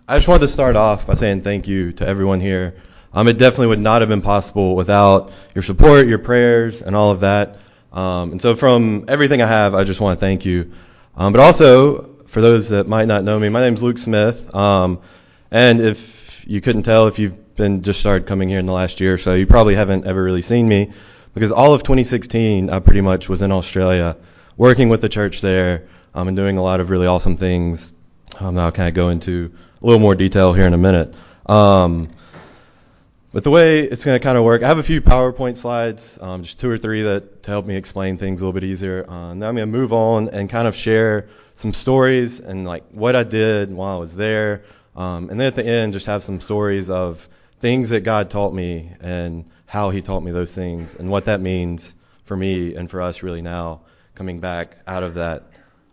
I just wanted to start off by saying thank you to everyone here. It definitely would not have been possible without your support, your prayers, and all of that. And so from everything I have, I just want to thank you. But also, for those that might not know me, my name's Luke Smith. And if you couldn't tell, if you've been just started coming here in the last year or so, you probably haven't ever really seen me, because all of 2016, I pretty much was in Australia working with the church there, and doing a lot of really awesome things. That I'll kind of go into a little more detail here in a minute. But the way it's going to kind of work, I have a few PowerPoint slides, just 2 or 3 that to help me explain things a little bit easier. Now I'm going to move on and kind of share some stories and like what I did while I was there. And then at the end, just have some stories of things that God taught me and how He taught me those things and what that means for me and for us really now coming back out of that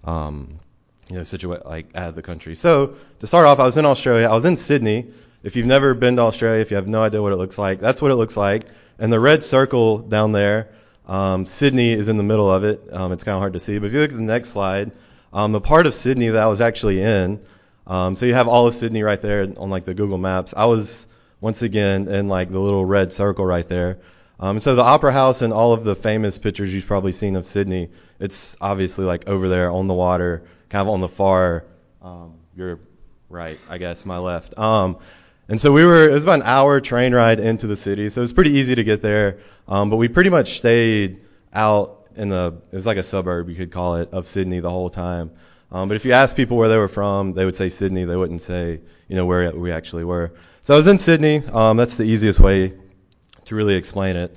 like out of the country. So to start off, I was in Australia. I was in Sydney. If you've never been to Australia, if you have no idea what it looks like, that's what it looks like. And the red circle down there, Sydney is in the middle of it. It's kind of hard to see, but if you look at the next slide, the part of Sydney that I was actually in, so you have all of Sydney right there on like the Google Maps. I was once again in like the little red circle right there. So the Opera House and all of the famous pictures you've probably seen of Sydney, it's obviously like over there on the water, kind of on the far, your right, I guess, my left. And so it was about an hour train ride into the city, so it was pretty easy to get there. But we pretty much stayed out it was like a suburb, you could call it, of Sydney the whole time. But if you ask people where they were from, they would say Sydney. They wouldn't say, where we actually were. So I was in Sydney. That's the easiest way to really explain it.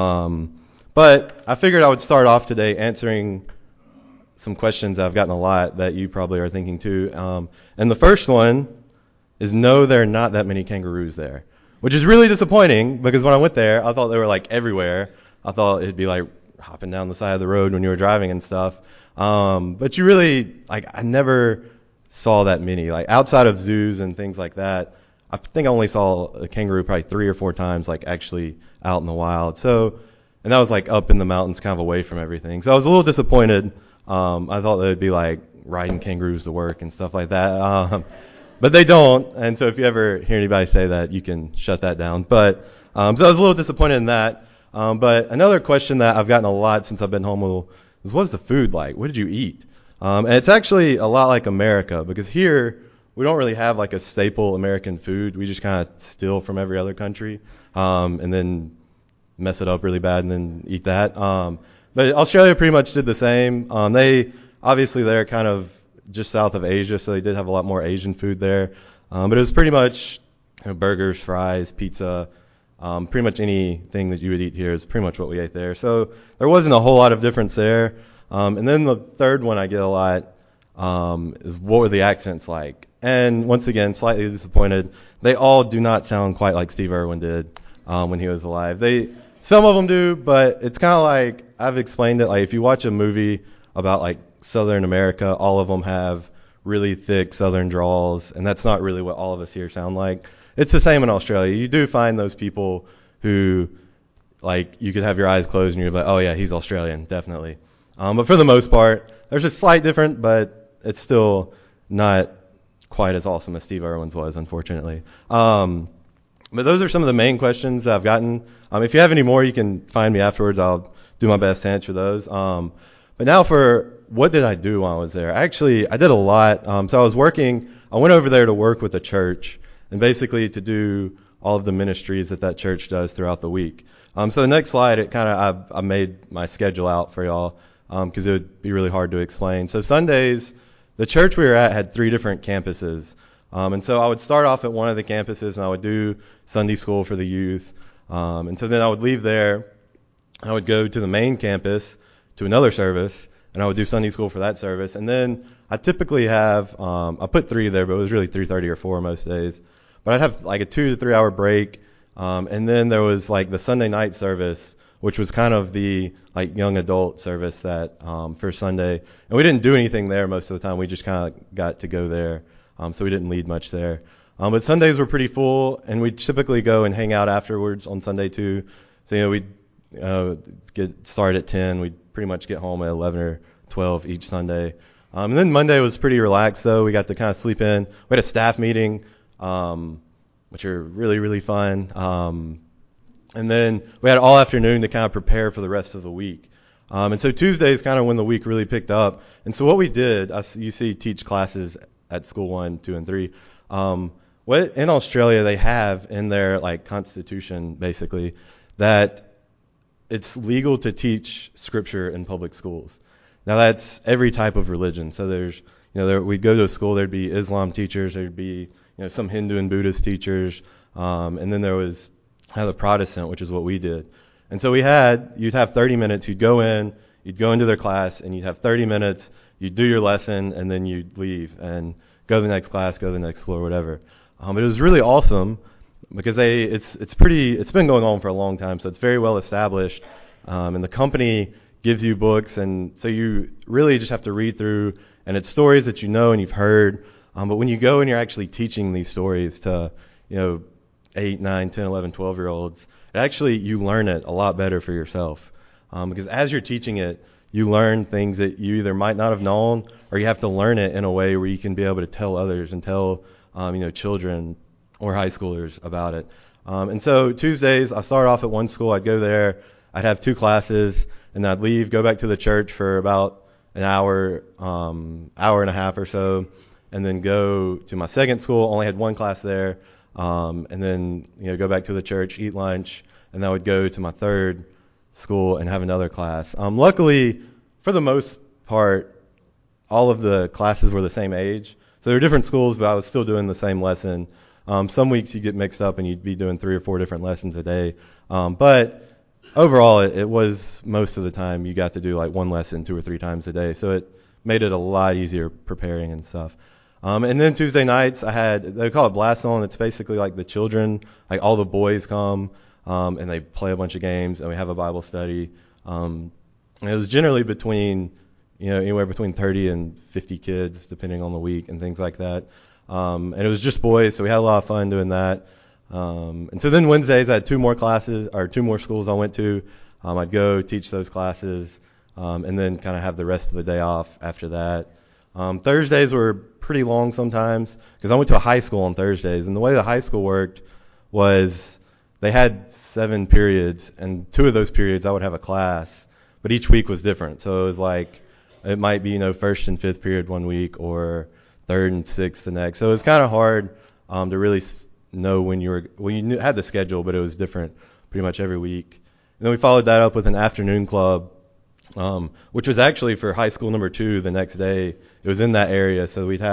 But I figured I would start off today answering some questions I've gotten a lot that you probably are thinking too. And the first one is no, there are not that many kangaroos there, which is really disappointing because when I went there, I thought they were like everywhere. I thought it'd be like hopping down the side of the road when you were driving and stuff. But you really, I never saw that many. Like outside of zoos and things like that, I think I only saw a kangaroo probably 3 or 4 times, like actually out in the wild. So, and that was like up in the mountains, kind of away from everything. So I was a little disappointed. I thought they would be like riding kangaroos to work and stuff like that. But they don't. And so if you ever hear anybody say that, you can shut that down. But, so I was a little disappointed in that. But another question that I've gotten a lot since I've been home is what's the food like? What did you eat? And it's actually a lot like America, because here we don't really have like a staple American food. We just kind of steal from every other country, and then mess it up really bad and then eat that. But Australia pretty much did the same. They're kind of just south of Asia, so they did have a lot more Asian food there. But it was pretty much burgers, fries, pizza, pretty much anything that you would eat here is pretty much what we ate there. So there wasn't a whole lot of difference there. And then the third one I get a lot is what were the accents like? And once again, slightly disappointed. They all do not sound quite like Steve Irwin did when he was alive. Some of them do, but it's kind of like I've explained it. Like if you watch a movie about like Southern America, all of them have really thick Southern drawls, and that's not really what all of us here sound like. It's the same in Australia. You do find those people who, like, you could have your eyes closed and you're like, oh yeah, he's Australian, definitely. But for the most part, there's a slight difference, but it's still not quite as awesome as Steve Irwin's was, unfortunately. But those are some of the main questions that I've gotten. If you have any more, you can find me afterwards. I'll do my best to answer those. But now for what did I do while I was there? Actually, I did a lot. So I went over there to work with a church and basically to do all of the ministries that church does throughout the week. So the next slide, I made my schedule out for y'all because it would be really hard to explain. So Sundays, the church we were at had 3 different campuses. And so I would start off at one of the campuses and I would do Sunday school for the youth. And so then I would leave there. I would go to the main campus to another service and I would do Sunday school for that service. And then I typically have, I put 3 there, but it was really 3:30 or 4 most days. But I'd have like a 2 to 3 hour break. And then there was like the Sunday night service, which was kind of the like young adult service that for Sunday. And we didn't do anything there most of the time. We just kind of got to go there. So we didn't lead much there. But Sundays were pretty full, and we'd typically go and hang out afterwards on Sunday too. So, we'd get started at 10. We'd pretty much get home at 11 or 12 each Sunday. And then Monday was pretty relaxed, though. We got to kind of sleep in. We had a staff meeting which are really, really fun. And then we had all afternoon to kind of prepare for the rest of the week. And so Tuesday is kind of when the week really picked up. And so what we did, you see teach classes at school 1, 2, and 3. What in Australia they have in their like constitution basically that it's legal to teach scripture in public schools. Now that's every type of religion. So there's, we'd go to a school, there'd be Islam teachers, there'd be, some Hindu and Buddhist teachers, and then there was kind of the Protestant, which is what we did. And so you'd have 30 minutes, you'd go into their class, and you'd have 30 minutes, you'd do your lesson, and then you'd leave and go to the next class, go to the next floor, whatever. But it was really awesome because it's been going on for a long time, so it's very well established, and the company gives you books, and so you really just have to read through, and it's stories that you know and you've heard, but when you go and you're actually teaching these stories to 8, 9, 10, 11, 12-year-olds, you learn it a lot better for yourself, because as you're teaching it, you learn things that you either might not have known, or you have to learn it in a way where you can be able to tell others and tell children or high schoolers about it. And so Tuesdays, I started off at one school. I'd go there. I'd have 2 classes, and I'd leave, go back to the church for about an hour, hour and a half or so, and then go to my second school. Only had 1 class there, and then go back to the church, eat lunch, and then I would go to my third school and have another class. Luckily, for the most part, all of the classes were the same age. So they were different schools, but I was still doing the same lesson. Some weeks you get mixed up and you'd be doing 3 or 4 different lessons a day. But overall, it was most of the time you got to do like 1 lesson 2 or 3 times a day. So it made it a lot easier preparing and stuff. And then Tuesday nights, they call it Blast On. It's basically like the children, like all the boys come, and they play a bunch of games, and we have a Bible study. And it was generally anywhere between 30 and 50 kids, depending on the week and things like that. And it was just boys, so we had a lot of fun doing that. And so then Wednesdays, I had 2 more classes, or 2 more schools I went to. I'd go teach those classes, and then kind of have the rest of the day off after that. Thursdays were pretty long sometimes, because I went to a high school on Thursdays, and the way the high school worked was they had 7 periods, and 2 of those periods I would have a class, but each week was different. So it was like, it might be, first and fifth period one week, or third and sixth the next. So it was kind of hard to really know when you had the schedule, but it was different pretty much every week. And then we followed that up with an afternoon club, which was actually for high school number 2 the next day. It was in that area, so we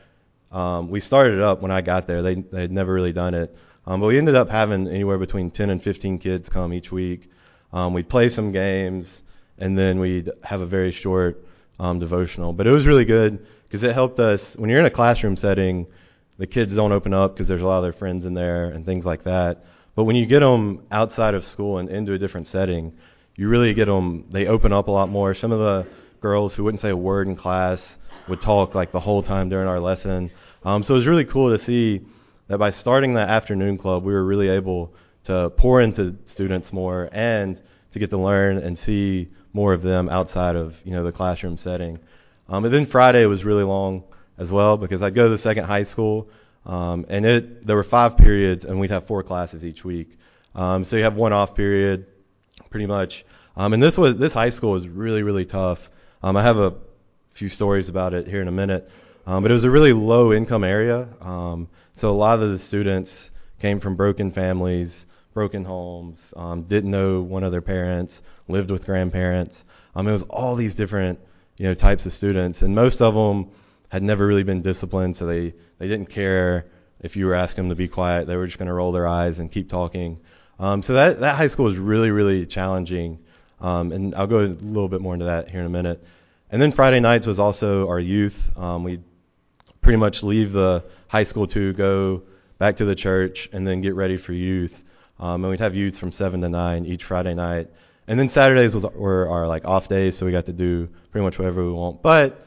started it up when I got there. They had never really done it. But we ended up having anywhere between 10 and 15 kids come each week. We'd play some games, and then we'd have a very short devotional. But it was really good because it helped us. When you're in a classroom setting, the kids don't open up because there's a lot of their friends in there and things like that. But when you get them outside of school and into a different setting, you really get them, they open up a lot more. Some of the girls who wouldn't say a word in class would talk like the whole time during our lesson. So it was really cool to see that by starting that afternoon club, we were really able to pour into students more and to get to learn and see more of them outside of the classroom setting. And then Friday was really long as well, because I'd go to the second high school, and there were 5 periods, and we'd have 4 classes each week. So you have 1 off period, pretty much. And this high school was really, really tough. I have a few stories about it here in a minute. But it was a really low income area. So a lot of the students came from broken families, broken homes, didn't know one of their parents, lived with grandparents. It was all these different, types of students, and most of them had never really been disciplined, so they didn't care if you were asking them to be quiet. They were just going to roll their eyes and keep talking. So that high school was really, really challenging, and I'll go a little bit more into that here in a minute. And then Friday nights was also our youth. We'd pretty much leave the high school to go back to the church and then get ready for youth. And we'd have youth from 7 to 9 each Friday night. And then Saturdays were our like off days, so we got to do pretty much whatever we want. But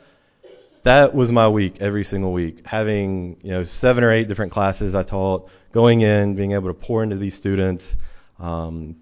that was my week, every single week, having 7 or 8 different classes I taught, going in, being able to pour into these students, and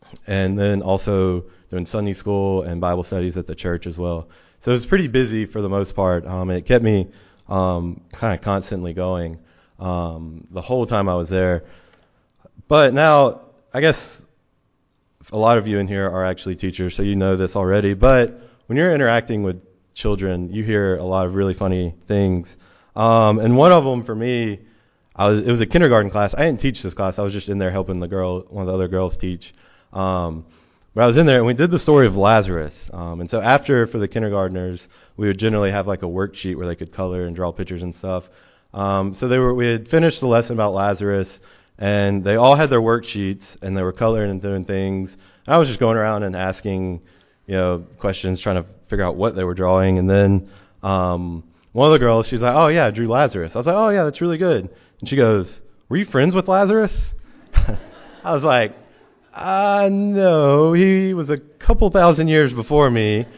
then also doing Sunday school and Bible studies at the church as well. So it was pretty busy for the most part. It kept me kind of constantly going. the whole time I was there. But now, I guess a lot of you in here are actually teachers, so you know this already. But when you're interacting with children, you hear a lot of really funny things. And one of them for me, it was a kindergarten class. I didn't teach this class. I was just in there helping one of the other girls teach. But I was in there and we did the story of Lazarus. And so for the kindergartners, we would generally have like a worksheet where they could color and draw pictures and stuff. We had finished the lesson about Lazarus, and they all had their worksheets and they were coloring and doing things. And I was just going around and asking, questions, trying to figure out what they were drawing. And then one of the girls, she's like, "Oh yeah, I drew Lazarus." I was like, "Oh yeah, that's really good." And she goes, "Were you friends with Lazarus?" I was like, no, he was a couple thousand years before me,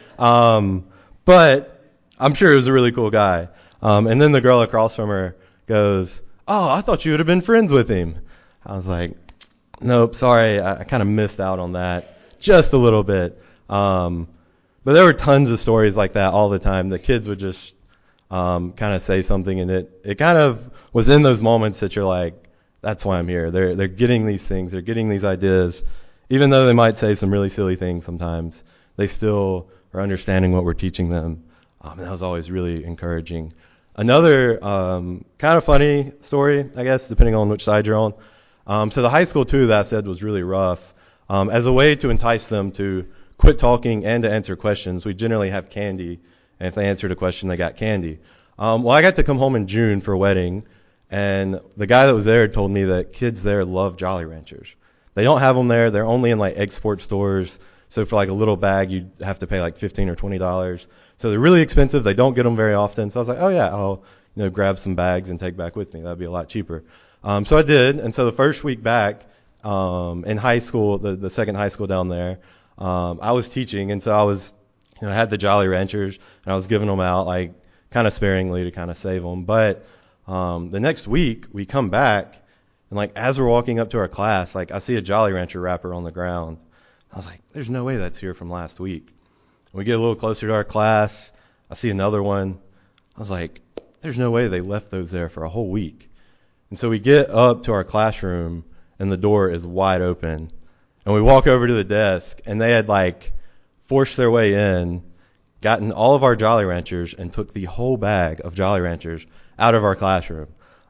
but I'm sure he was a really cool guy. And then the girl across from her goes, "Oh, I thought you would have been friends with him." I was like, "Nope, sorry, I kind of missed out on that just a little bit." But there were tons of stories like that all the time. The kids would just kind of say something, and it kind of was in those moments that you're like, that's why I'm here. They're getting these things, they're getting these ideas. Even though they might say some really silly things sometimes, they still are understanding what we're teaching them. And that was always really encouraging. Another kind of funny story, I guess, depending on which side you're on. So the high school, too, that I said was really rough. As a way to entice them to quit talking and to answer questions, we generally have candy. And if they answered a question, they got candy. Well, I got to come home in June for a wedding. And the guy that was there told me that kids there love Jolly Ranchers. They don't have them there. They're only in like export stores. So for like a little bag, you'd have to pay like $15 or $20. So they're really expensive. They don't get them very often. So I was like, oh yeah, I'll grab some bags and take back with me. That'd be a lot cheaper. So I did. And so the first week back in high school, the second high school down there, I was teaching. And so I had the Jolly Ranchers and I was giving them out like kind of sparingly to kind of save them. But the next week we come back, and like as we're walking up to our class, like I see a Jolly Rancher wrapper on the ground. I was like, there's no way that's here from last week. We get a little closer to our class, I see another one. I was like, there's no way they left those there for a whole week. And so we get up to our classroom and the door is wide open. And we walk over to the desk and they had like forced their way in, gotten all of our Jolly Ranchers and took the whole bag of Jolly Ranchers out of our classroom.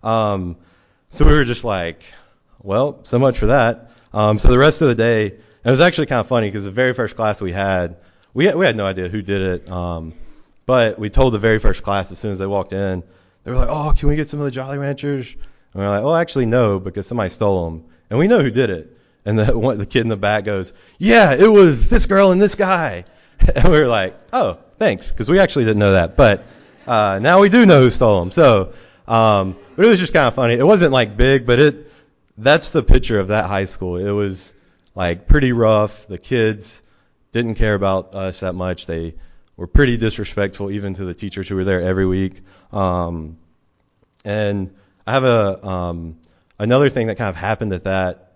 So we were just like, well, so much for that. So the rest of the day, it was actually kind of funny because the very first class we had no idea who did it. But we told the very first class as soon as they walked in, they were like, "Oh, can we get some of the Jolly Ranchers?" And we're like, "Oh, actually no, because somebody stole them." And we know who did it. And the kid in the back goes, "Yeah, it was this girl and this guy." And we were like, "Oh, thanks," because we actually didn't know that. But now we do know who stole them. So, but it was just kind of funny. It wasn't like big, but that's the picture of that high school. It was like pretty rough. The kids didn't care about us that much. They were pretty disrespectful even to the teachers who were there every week. And I have another thing that kind of happened at that,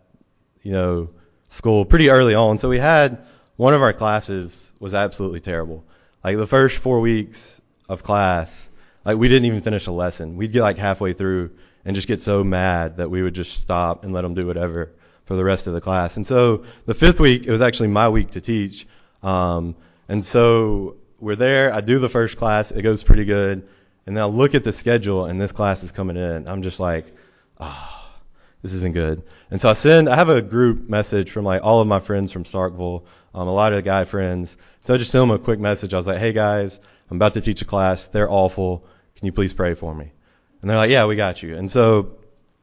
school pretty early on. So we had one of our classes was absolutely terrible. Like the first 4 weeks of class, like we didn't even finish a lesson. We'd get like halfway through and just get so mad that we would just stop and let them do whatever for the rest of the class. And so the 5th week, it was actually my week to teach. And so we're there. I do the first class. It goes pretty good. And then I look at the schedule and this class is coming in. I'm just like, this isn't good. And so I have a group message from like all of my friends from Starkville, a lot of the guy friends. So I just sent them a quick message. I was like, "Hey guys, I'm about to teach a class. They're awful. Can you please pray for me?" And they're like, "Yeah, we got you." And so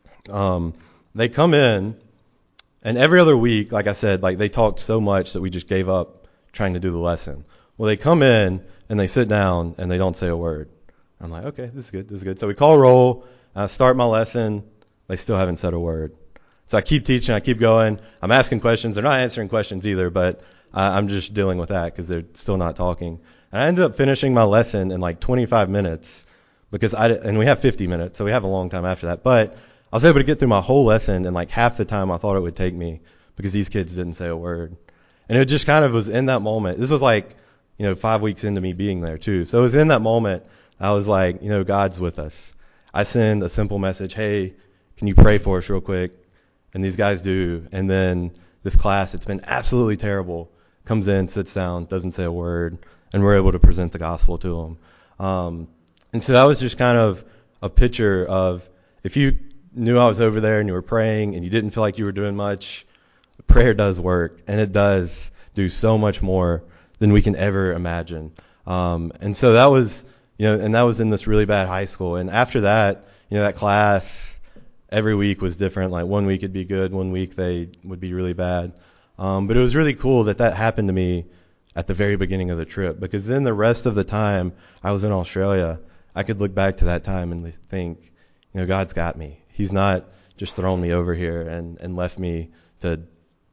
they come in, and every other week, like I said, like they talked so much that we just gave up trying to do the lesson. Well, they come in and they sit down and they don't say a word. I'm like, okay, this is good. So we call roll. I start my lesson. They still haven't said a word. So I keep teaching. I keep going. I'm asking questions. They're not answering questions either, but I'm just dealing with that because they're still not talking. And I ended up finishing my lesson in like 25 minutes and we have 50 minutes, so we have a long time after that. But I was able to get through my whole lesson in like half the time I thought it would take me because these kids didn't say a word. And it just kind of was in that moment. This was like, 5 weeks into me being there too. So it was in that moment I was like, God's with us. I send a simple message, hey, can you pray for us real quick? And these guys do. And then this class, it's been absolutely terrible, comes in, sits down, doesn't say a word, and we're able to present the gospel to them. And so that was just kind of a picture of, if you knew I was over there and you were praying and you didn't feel like you were doing much, prayer does work, and it does do so much more than we can ever imagine. And so that was, and that was in this really bad high school. And after that, that class every week was different. Like one week it'd be good, one week they would be really bad. But it was really cool that happened to me at the very beginning of the trip, because then the rest of the time I was in Australia, I could look back to that time and think, God's got me. He's not just thrown me over here and left me to,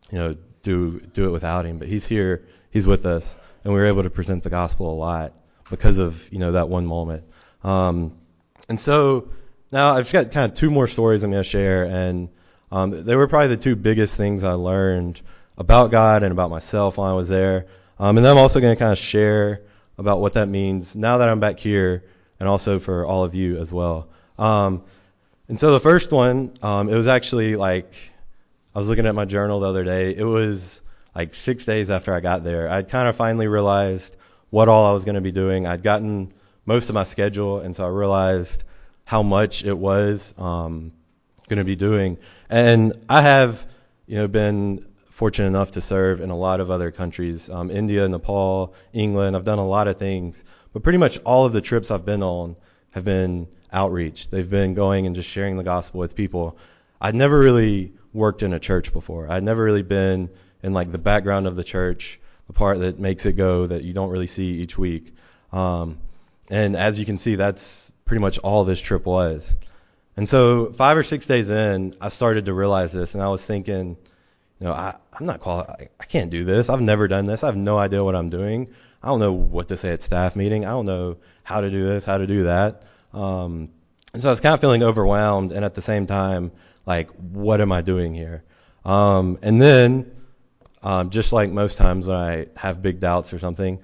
do it without him. But he's here, he's with us, and we were able to present the gospel a lot because of, that one moment. And so now I've got kind of two more stories I'm going to share, and they were probably the two biggest things I learned about God and about myself while I was there. And then I'm also going to kind of share about what that means now that I'm back here, and also for all of you as well. And so the first one, it was actually like, I was looking at my journal the other day. It was like 6 days after I got there. I'd kind of finally realized what all I was going to be doing. I'd gotten most of my schedule, and so I realized how much it was going to be doing. And I have, been fortunate enough to serve in a lot of other countries, India, Nepal, England. I've done a lot of things, but pretty much all of the trips I've been on have been outreach. They've been going and just sharing the gospel with people. I'd never really worked in a church before. I'd never really been in like the background of the church, the part that makes it go that you don't really see each week. And as you can see, that's pretty much all this trip was. And so 5 or 6 days in, I started to realize this, and I was thinking, I'm not qualified. I can't do this. I've never done this. I have no idea what I'm doing. I don't know what to say at staff meeting. I don't know how to do this, how to do that. And so I was kind of feeling overwhelmed, and at the same time, like, what am I doing here? And then, just like most times when I have big doubts or something,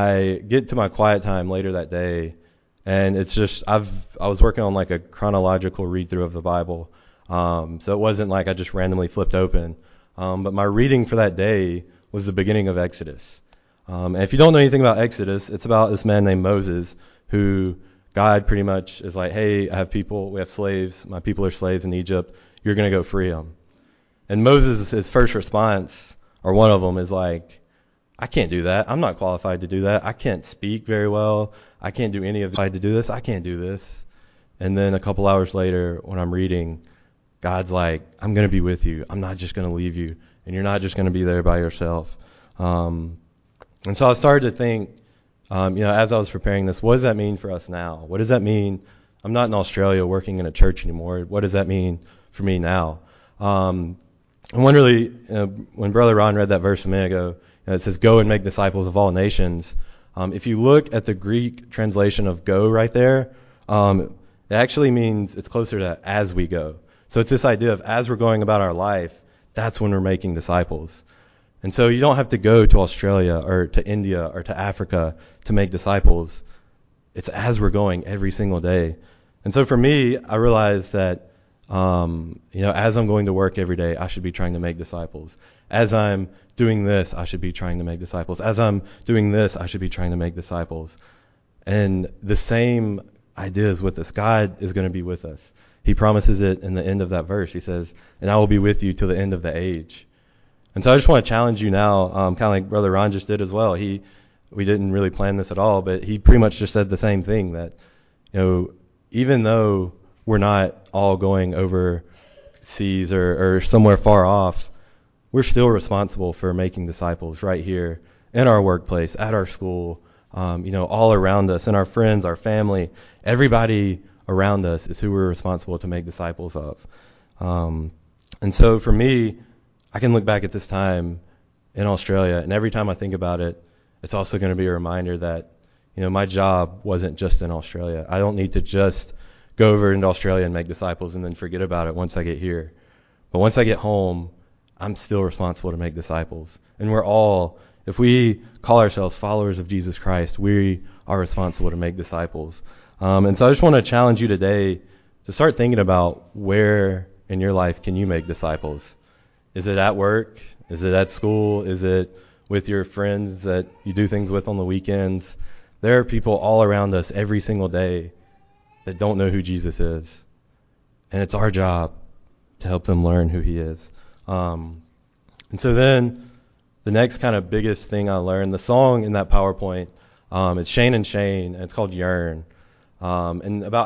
I get to my quiet time later that day, and it's just, I was working on like a chronological read through of the Bible. So it wasn't like I just randomly flipped open. But my reading for that day was the beginning of Exodus. And if you don't know anything about Exodus, it's about this man named Moses, who God pretty much is like, hey, we have slaves. My people are slaves in Egypt. You're going to go free them. And Moses, his first response, or one of them, is like, I can't do that. I'm not qualified to do that. I can't speak very well. I can't do any of it. To do this. I can't do this. And then a couple hours later, when I'm reading, God's like, I'm going to be with you. I'm not just going to leave you. And you're not just going to be there by yourself. And so I started to think, as I was preparing this, what does that mean for us now? What does that mean? I'm not in Australia working in a church anymore. What does that mean for me now? And when Brother Ron read that verse a minute ago, it says, go and make disciples of all nations. If you look at the Greek translation of go right there, it actually means it's closer to as we go. So it's this idea of as we're going about our life, that's when we're making disciples. And so you don't have to go to Australia or to India or to Africa to make disciples. It's as we're going every single day. And so for me, I realized that, as I'm going to work every day, I should be trying to make disciples. As I'm doing this, I should be trying to make disciples. As I'm doing this, I should be trying to make disciples. And the same idea is with us. God is going to be with us. He promises it in the end of that verse. He says, and I will be with you till the end of the age. And so I just want to challenge you now, kind of like Brother Ron just did as well. We didn't really plan this at all, but he pretty much just said the same thing, that, even though we're not all going overseas or somewhere far off, we're still responsible for making disciples right here in our workplace, at our school, all around us, and our friends, our family, everybody around us is who we're responsible to make disciples of. And so for me, I can look back at this time in Australia, and every time I think about it, it's also going to be a reminder that, my job wasn't just in Australia. I don't need to just go over into Australia and make disciples and then forget about it once I get here. But once I get home, I'm still responsible to make disciples. And we're all, if we call ourselves followers of Jesus Christ, we are responsible to make disciples. And so I just want to challenge you today, to start thinking about where in your life can you make disciples. Is it at work? Is it at school? Is it with your friends that you do things with on the weekends? There are people all around us every single day that don't know who Jesus is. And it's our job to help them learn who he is. And so then the next kind of biggest thing I learned, the song in that PowerPoint, it's Shane and Shane, and it's called Yearn. And about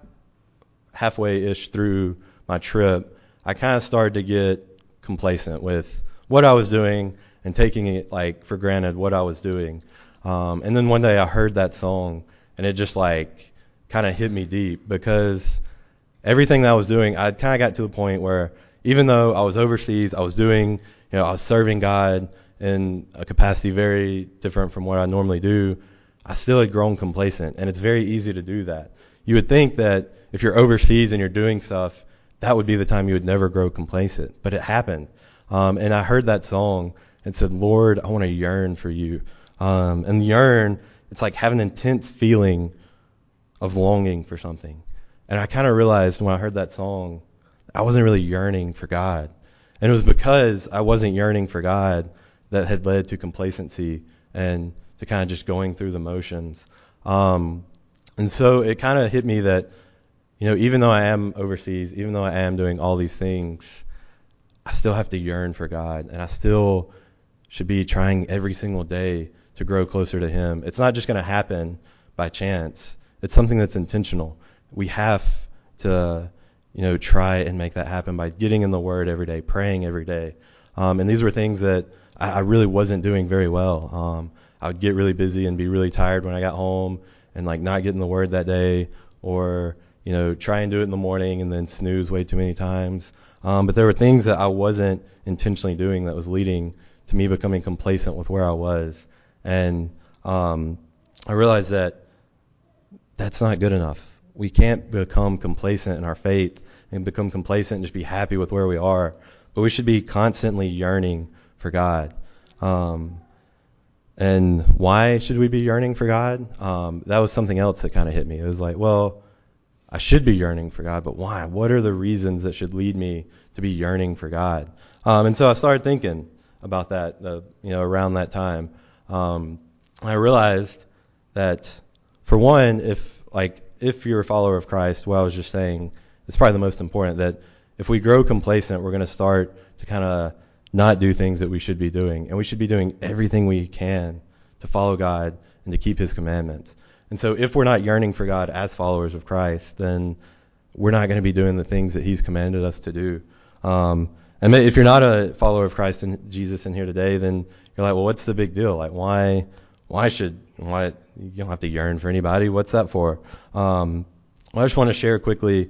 halfway-ish through my trip, I kind of started to get complacent with what I was doing and taking it like for granted what I was doing. And then one day I heard that song, and it just like kind of hit me deep, because everything that I was doing, I kind of got to the point where even though I was overseas, I was doing, I was serving God in a capacity very different from what I normally do, I still had grown complacent. And it's very easy to do that. You would think that if you're overseas and you're doing stuff, that would be the time you would never grow complacent. But it happened. And I heard that song and said, Lord, I want to yearn for you. And yearn, it's like having an intense feeling of longing for something. And I kind of realized when I heard that song, I wasn't really yearning for God. And it was because I wasn't yearning for God that had led to complacency and to kind of just going through the motions. And so it kind of hit me that, even though I am overseas, even though I am doing all these things, I still have to yearn for God. And I still should be trying every single day to grow closer to him. It's not just going to happen by chance. It's something that's intentional. We have to, try and make that happen by getting in the Word every day, praying every day. And these were things that I really wasn't doing very well. I would get really busy and be really tired when I got home and like not get in the Word that day, or, try and do it in the morning and then snooze way too many times. But there were things that I wasn't intentionally doing that was leading to me becoming complacent with where I was. And I realized that that's not good enough. We can't become complacent in our faith and become complacent and just be happy with where we are. But we should be constantly yearning for God. And why should we be yearning for God? That was something else that kind of hit me. It was like, well, I should be yearning for God, but why? What are the reasons that should lead me to be yearning for God? And so I started thinking about that, around that time. I realized that, for one, if you're a follower of Christ, what I was just saying is probably the most important, that if we grow complacent, we're going to start to kind of not do things that we should be doing. And we should be doing everything we can to follow God and to keep his commandments. And so if we're not yearning for God as followers of Christ, then we're not going to be doing the things that he's commanded us to do. And if you're not a follower of Christ and Jesus in here today, then you're like, well, what's the big deal? Like, why you don't have to yearn for anybody. What's that for? I just want to share quickly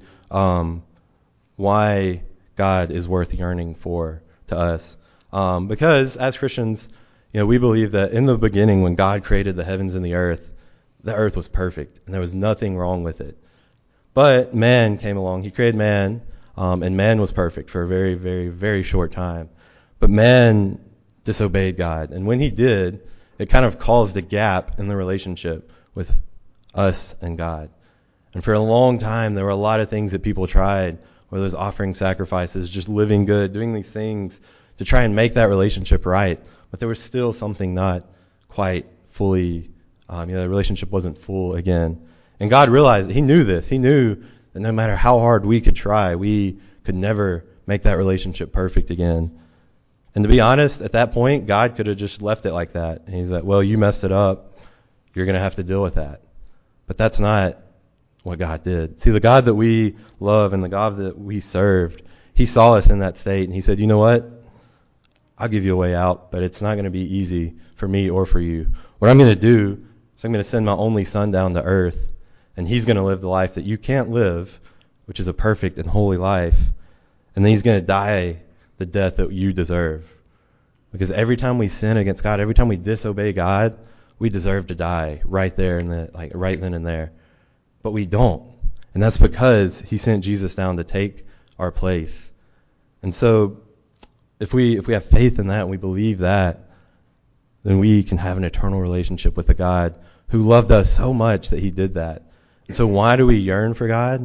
why God is worth yearning for to us. Because as Christians, we believe that in the beginning, when God created the heavens and the earth was perfect and there was nothing wrong with it. But man came along. He created man, and man was perfect for a very, very, very short time. But man disobeyed God. And when he did, it kind of caused a gap in the relationship with us and God. And for a long time, there were a lot of things that people tried, whether it was offering sacrifices, just living good, doing these things to try and make that relationship right. But there was still something not quite fully, the relationship wasn't full again. And God realized that he knew this. He knew that no matter how hard we could try, we could never make that relationship perfect again. And to be honest, at that point, God could have just left it like that. And he's like, well, you messed it up. You're going to have to deal with that. But that's not what God did. See, the God that we love and the God that we served, he saw us in that state, and he said, you know what? I'll give you a way out, but it's not going to be easy for me or for you. What I'm going to do is I'm going to send my only son down to earth, and he's going to live the life that you can't live, which is a perfect and holy life. And then he's going to die the death that you deserve. Because every time we sin against God, every time we disobey God, we deserve to die right there right then and there. But we don't. And that's because he sent Jesus down to take our place. And so if we have faith in that and we believe that, then we can have an eternal relationship with a God who loved us so much that he did that. And so why do we yearn for God?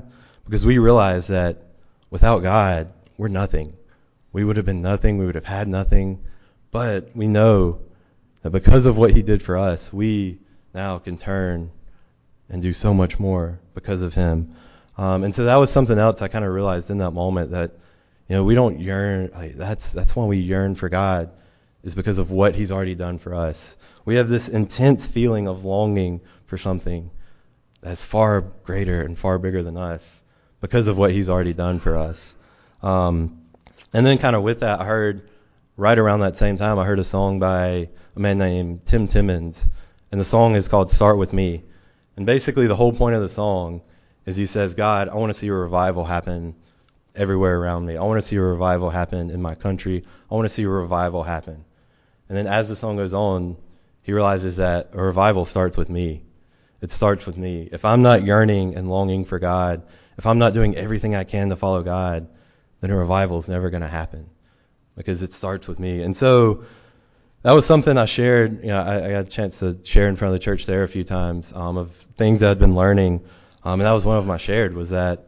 because we realize that without God, we're nothing. We would have been nothing. We would have had nothing. But we know that because of what he did for us, we now can turn and do so much more because of him. And so that was something else I kind of realized in that moment, that, we don't yearn. That's why we yearn for God, is because of what he's already done for us. We have this intense feeling of longing for something that's far greater and far bigger than us because of what he's already done for us. And then kind of with that, I heard right around that same time, I heard a song by a man named Tim Timmons, and the song is called Start With Me. And basically the whole point of the song is he says, God, I want to see a revival happen everywhere around me. I want to see a revival happen in my country. I want to see a revival happen. And then as the song goes on, he realizes that a revival starts with me. It starts with me. If I'm not yearning and longing for God, if I'm not doing everything I can to follow God, then a revival is never going to happen, because it starts with me. And so that was something I shared. I got a chance to share in front of the church there a few times, of things that I'd been learning. And that was one of them I shared, was that,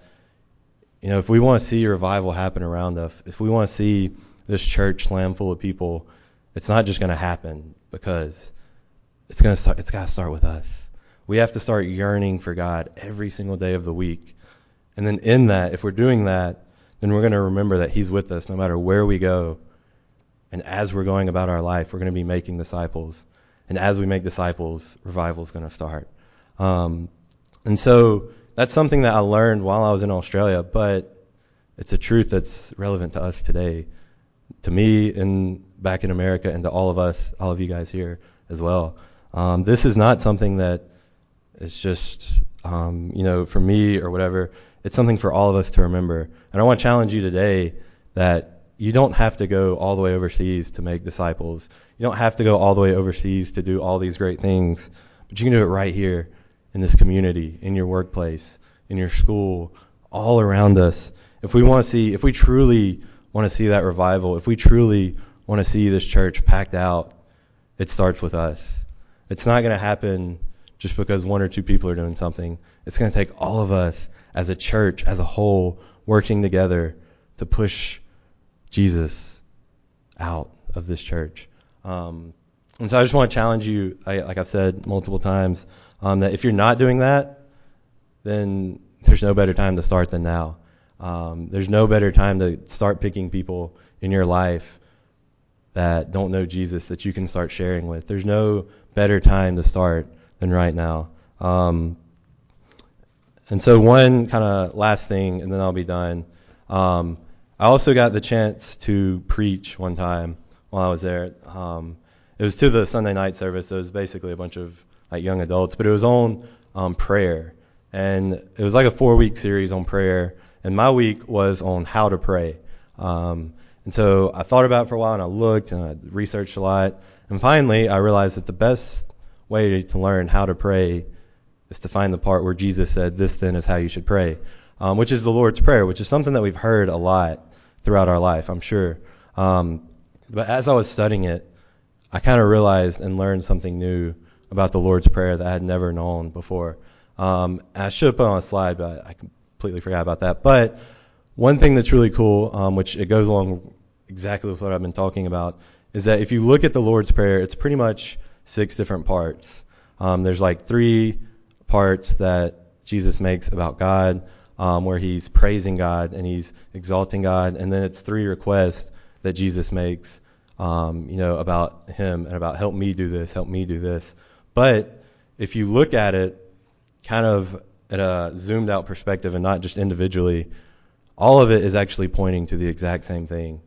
if we want to see a revival happen around us, if we want to see this church slam full of people, it's not just going to happen, because it's got to start with us. We have to start yearning for God every single day of the week. And then in that, if we're doing that, then we're going to remember that he's with us no matter where we go. And as we're going about our life, we're going to be making disciples. And as we make disciples, revival is going to start. And so that's something that I learned while I was in Australia, but it's a truth that's relevant to us today, to me and back in America, and to all of you guys here as well. This is not something that is just, for me or whatever. It's something for all of us to remember. And I want to challenge you today that you don't have to go all the way overseas to make disciples. You don't have to go all the way overseas to do all these great things, but you can do it right here in this community, in your workplace, in your school, all around us. If we truly want to see that revival, if we truly want to see this church packed out, it starts with us. It's not going to happen just because one or two people are doing something. It's going to take all of us as a church, as a whole, working together to push Jesus out of this church. And so I just want to challenge you, like I've said multiple times, that if you're not doing that, then there's no better time to start than now. There's no better time to start picking people in your life that don't know Jesus that you can start sharing with. There's no better time to start than right now. And so one kind of last thing, and then I'll be done. I also got the chance to preach one time while I was there. It was to the Sunday night service. It was basically a bunch of young adults, but it was on prayer. And it was like a 4-week series on prayer. And my week was on how to pray. And so I thought about it for a while, and I looked and I researched a lot. And finally, I realized that the best way to learn how to pray is to find the part where Jesus said, "This then is how you should pray," which is the Lord's Prayer, which is something that we've heard a lot throughout our life, I'm sure. But as I was studying it, I kind of realized and learned something new about the Lord's Prayer that I had never known before. I should have put on a slide, but I completely forgot about that. But one thing that's really cool, which it goes along exactly with what I've been talking about, is that if you look at the Lord's Prayer, it's pretty much 6 different parts. There's 3 parts that Jesus makes about God, where he's praising God and he's exalting God, and then it's 3 requests that Jesus makes, about him and about help me do this, help me do this. But if you look at it kind of at a zoomed out perspective and not just individually, all of it is actually pointing to the exact same thing,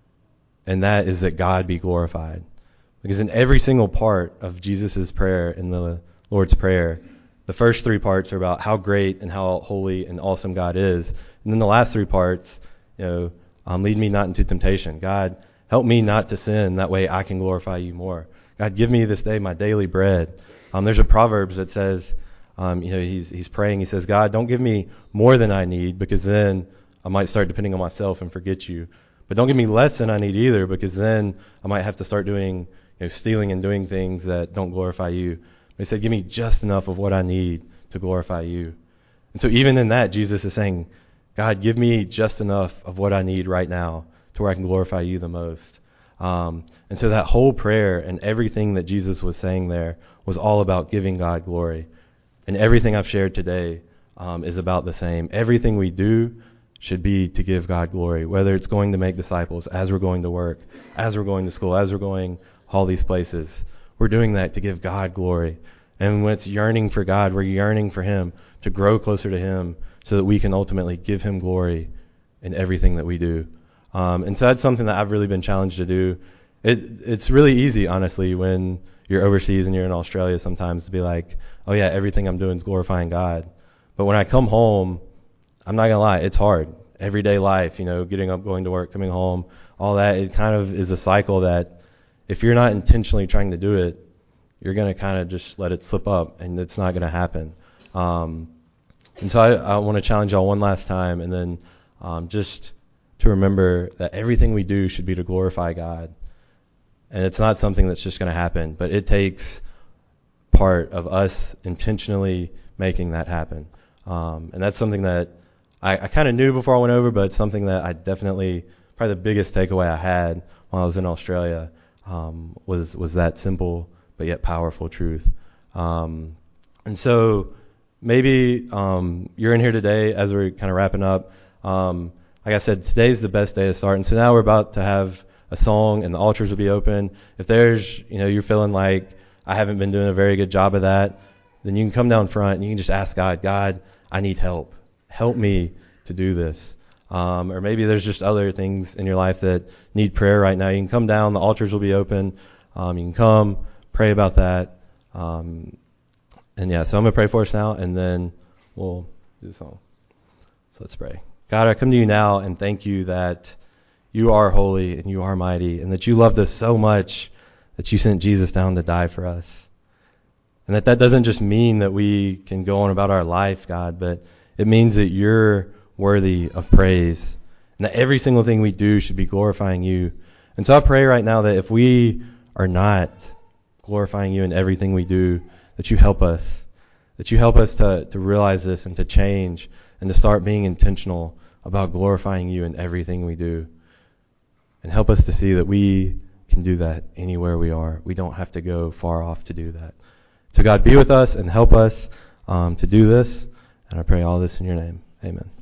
and that is that God be glorified. Because in every single part of Jesus' prayer in the Lord's Prayer, the first 3 parts are about how great and how holy and awesome God is. And then the last 3 parts, lead me not into temptation. God, help me not to sin. That way I can glorify you more. God, give me this day my daily bread. There's a Proverbs that says, he's praying. He says, God, don't give me more than I need, because then I might start depending on myself and forget you. But don't give me less than I need either, because then I might have to start doing, stealing and doing things that don't glorify you. But he said, give me just enough of what I need to glorify you. And so even in that, Jesus is saying, God, give me just enough of what I need right now to where I can glorify you the most. And so that whole prayer and everything that Jesus was saying there was all about giving God glory. And everything I've shared today is about the same. Everything we do should be to give God glory, whether it's going to make disciples, as we're going to work, as we're going to school, as we're going all these places. We're doing that to give God glory. And when it's yearning for God, we're yearning for Him, to grow closer to Him so that we can ultimately give Him glory in everything that we do. And so that's something that I've really been challenged to do. It's really easy, honestly, when you're overseas and you're in Australia sometimes to be like, oh yeah, everything I'm doing is glorifying God. But when I come home, I'm not going to lie, it's hard. Everyday life, getting up, going to work, coming home, all that, it kind of is a cycle that if you're not intentionally trying to do it, you're going to kind of just let it slip up, and it's not going to happen. And so I want to challenge y'all one last time, and then just to remember that everything we do should be to glorify God. And it's not something that's just going to happen, but it takes part of us intentionally making that happen. And that's something that I kind of knew before I went over, but it's something that I definitely, probably the biggest takeaway I had while I was in Australia was that simple but yet powerful truth. And so maybe you're in here today as we're kind of wrapping up. Like I said, today's the best day to start. And so now we're about to have a song and the altars will be open. If there's, you're feeling like I haven't been doing a very good job of that, then you can come down front and you can just ask God, I need help. Help me to do this. Or maybe there's just other things in your life that need prayer right now. You can come down. The altars will be open. You can come, pray about that. And yeah, so I'm going to pray for us now, and then we'll do the song. So let's pray. God, I come to you now and thank you that you are holy and you are mighty, and that you loved us so much that you sent Jesus down to die for us. And that doesn't just mean that we can go on about our life, God, but it means that you're worthy of praise, and that every single thing we do should be glorifying you. And so I pray right now that if we are not glorifying you in everything we do, that you help us. That you help us to realize this and to change and to start being intentional about glorifying you in everything we do. And help us to see that we can do that anywhere we are. We don't have to go far off to do that. So God, be with us and help us to do this. And I pray all this in your name. Amen.